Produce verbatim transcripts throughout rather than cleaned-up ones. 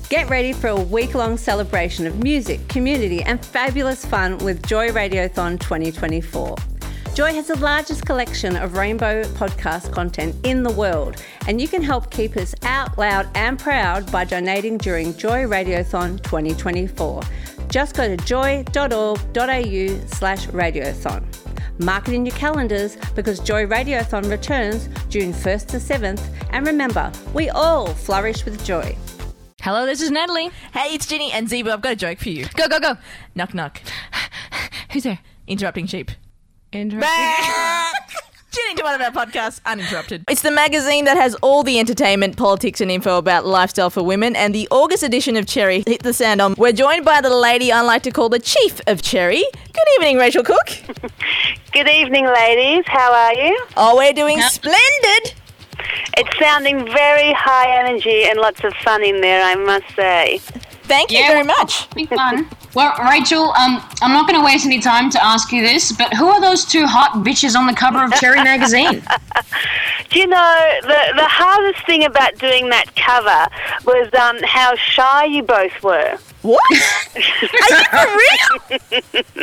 Get ready for a week-long celebration of music, community and fabulous fun with Joy Radiothon twenty twenty-four. Joy has the largest collection of rainbow podcast content in the world, and you can help keep us out loud and proud by donating during Joy Radiothon twenty twenty-four. Just go to joy.org.au slash radiothon. Mark it in your calendars because Joy Radiothon returns June first to seventh, and remember, we all flourish with joy. Hello, this is Natalie. Hey, it's Ginny and Zebo. I've got a joke for you. Go, go, go. Knock, knock. Who's there? Interrupting sheep. Interrupting. Tuning to one of our podcasts, Uninterrupted. It's the magazine that has all the entertainment, politics and info about lifestyle for women, and the August edition of Cherry hit the sound on. We're joined by the lady I like to call the chief of Cherry. Good evening, Rachel Cook. Good evening, ladies. How are you? Oh, we're doing yep. splendid. It's sounding very high energy and lots of fun in there, I must say. Thank you yeah, very much. Big fun. Well, Rachel, um, I'm not going to waste any time to ask you this, but who are those two hot bitches on the cover of Cherry magazine? Do you know, the the hardest thing about doing that cover was um, how shy you both were. What? Are you for real?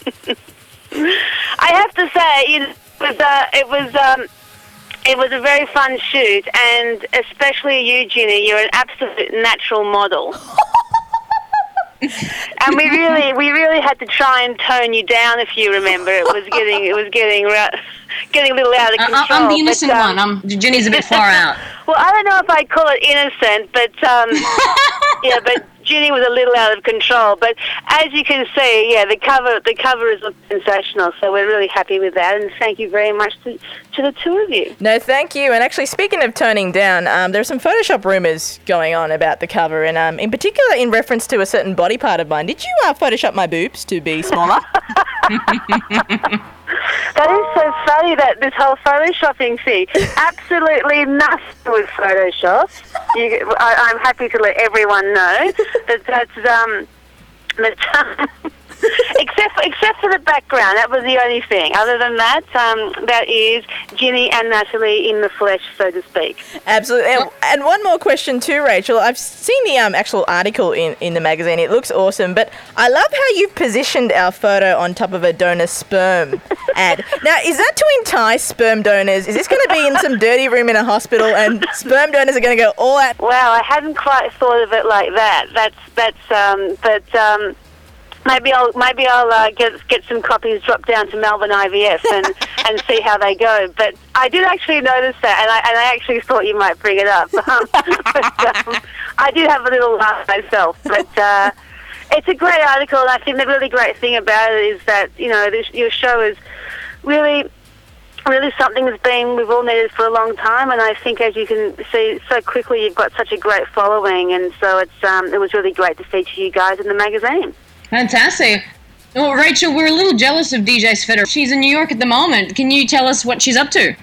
I have to say, it was uh, it was um, it was a very fun shoot, and especially you, Ginny. You're an absolute natural model. And we really, we really had to try and tone you down. If you remember, it was getting, it was getting, getting a little out of control. I'm the innocent but, um, one. I'm, Ginny's a bit far out. Well, I don't know if I'd call it innocent, but um, yeah, but Ginny was a little out of control. But as you can see, yeah, the cover, the cover is sensational. So we're really happy with that, and thank you very much to, to the two of you. No, thank you. And actually, speaking of toning down, um, there's some Photoshop rumours going on about the cover, and um, in particular, in reference to a certain body part of mine. Did you uh, Photoshop my boobs to be smaller? That is so funny, that this whole photoshopping thing. Absolutely nothing with Photoshop. You, I, I'm happy to let everyone know that that's um, that, except for, except for the background. That was the only thing. Other than that, um, that is Ginny and Natalie in the flesh, so to speak. Absolutely. And, and one more question too, Rachel. I've seen the um, actual article in, in the magazine. It looks awesome, but I love how you've positioned our photo on top of a donor sperm ad. Now, is that to entice sperm donors? Is this going to be in some dirty room in a hospital and sperm donors are going to go all out? Wow, I hadn't quite thought of it like that. That's, that's, um, but, um, Maybe I'll maybe I'll uh, get get some copies dropped down to Melbourne I V F and, and see how they go. But I did actually notice that, and I and I actually thought you might bring it up. Um, but, um, I did have a little laugh myself. But uh, it's a great article, and I think the really great thing about it is that, you know, this, your show is really, really something that's been we've all needed for a long time. And I think, as you can see so quickly, you've got such a great following, and so it's um, it was really great to feature you guys in the magazine. Fantastic. Well, Rachel, we're a little jealous of D J Sveta. She's in New York at the moment. Can you tell us what she's up to?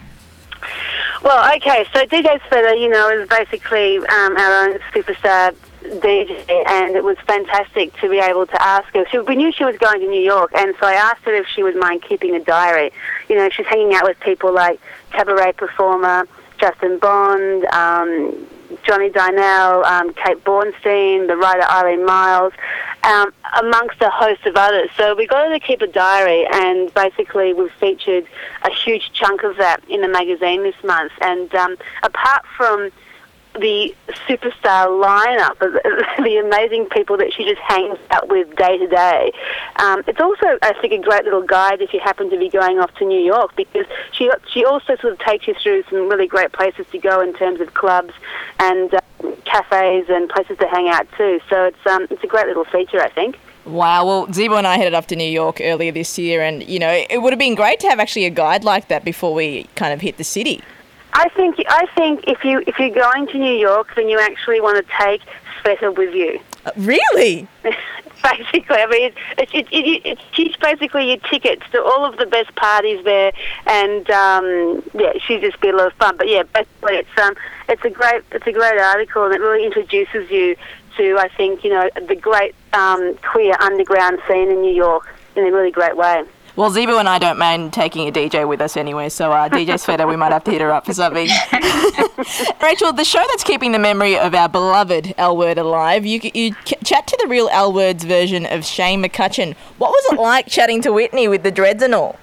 Well, okay, so D J Sveta, you know, is basically um, our own superstar D J, and it was fantastic to be able to ask her. She, we knew she was going to New York, and so I asked her if she would mind keeping a diary. You know, she's hanging out with people like cabaret performer Justin Bond, um, Johnny Dynell, um, Kate Bornstein, the writer Eileen Miles, um, amongst a host of others. So we got her to keep a diary, and basically we've featured a huge chunk of that in the magazine this month. And um, apart from the superstar lineup, the amazing people that she just hangs out with day to day. Um, it's also, I think, a great little guide if you happen to be going off to New York, because she she also sort of takes you through some really great places to go in terms of clubs and uh, cafes and places to hang out too. So it's um it's a great little feature, I think. Wow, well, Zebo and I headed off to New York earlier this year, and, you know, it would have been great to have actually a guide like that before we kind of hit the city. I think I think if you if you're going to New York, then you actually want to take Sveta with you. Uh, really? Basically, I mean, it's it, it, it, it's she's basically your tickets to all of the best parties there, and um, yeah, she'd just be a lot of fun. But yeah, basically, it's um, it's a great it's a great article, and it really introduces you to, I think, you know, the great um, queer underground scene in New York in a really great way. Well, Zebo and I don't mind taking a D J with us anyway, so uh, D J Sveta, we might have to hit her up for something. Rachel, the show that's keeping the memory of our beloved L Word alive, you, you chat to the real L Word's version of Shane McCutcheon. What was it like chatting to Whitney with the dreads and all?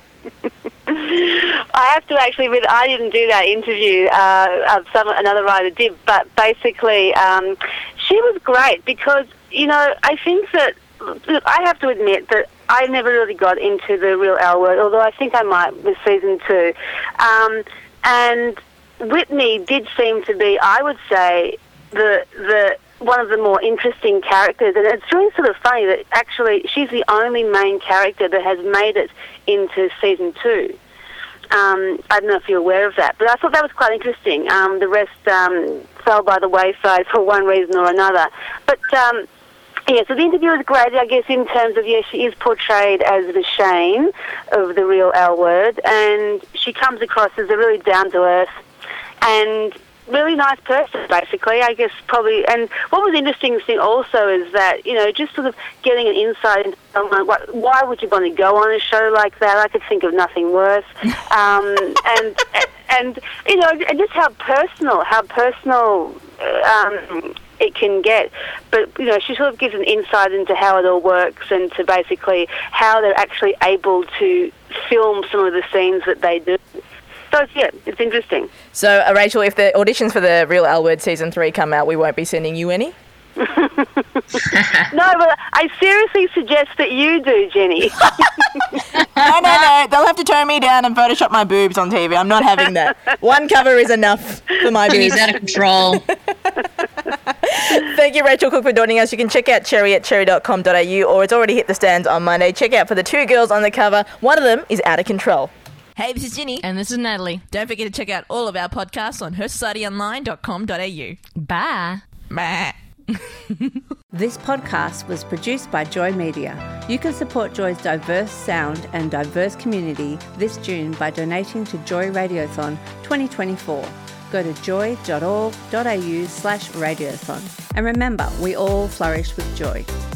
I have to actually admit, I didn't do that interview. Uh, some another writer did, but basically, um, she was great because you know I think that look, I have to admit that I never really got into the real L Word, although I think I might with season two. Um, and Whitney did seem to be, I would say, the the one of the more interesting characters, and it's really sort of funny that actually she's the only main character that has made it into season two. Um, I don't know if you're aware of that, but I thought that was quite interesting. Um, the rest um, fell by the wayside for one reason or another. But um, yeah, so the interview was great, I guess, in terms of, yes, she is portrayed as the Shane of the real L Word, and she comes across as a really down-to-earth and really nice person, basically, I guess, probably. And what was interesting also is that, you know, just sort of getting an insight into someone, what, why would you want to go on a show like that? I could think of nothing worse. Um, and, and, you know, and just how personal, how personal um, it can get. But, you know, she sort of gives an insight into how it all works and to basically how they're actually able to film some of the scenes that they do. So, yeah, it's interesting. So, uh, Rachel, if the auditions for the Real L Word Season three come out, we won't be sending you any? No, but I seriously suggest that you do, Jenny. no, no, no. They'll have to turn me down and Photoshop my boobs on T V. I'm not having that. One cover is enough for my boobs. She's out of control. Thank you, Rachel Cook, for joining us. You can check out Cherry at cherry dot com dot a u, or it's already hit the stands on Monday. Check out for the two girls on the cover. One of them is Out of Control. Hey, this is Ginny. And this is Natalie. Don't forget to check out all of our podcasts on her society online dot com dot a u. Bye. Bye. This podcast was produced by Joy Media. You can support Joy's diverse sound and diverse community this June by donating to Joy Radiothon twenty twenty-four. Go to joy dot org dot a u slash radiothon. And remember, we all flourish with joy.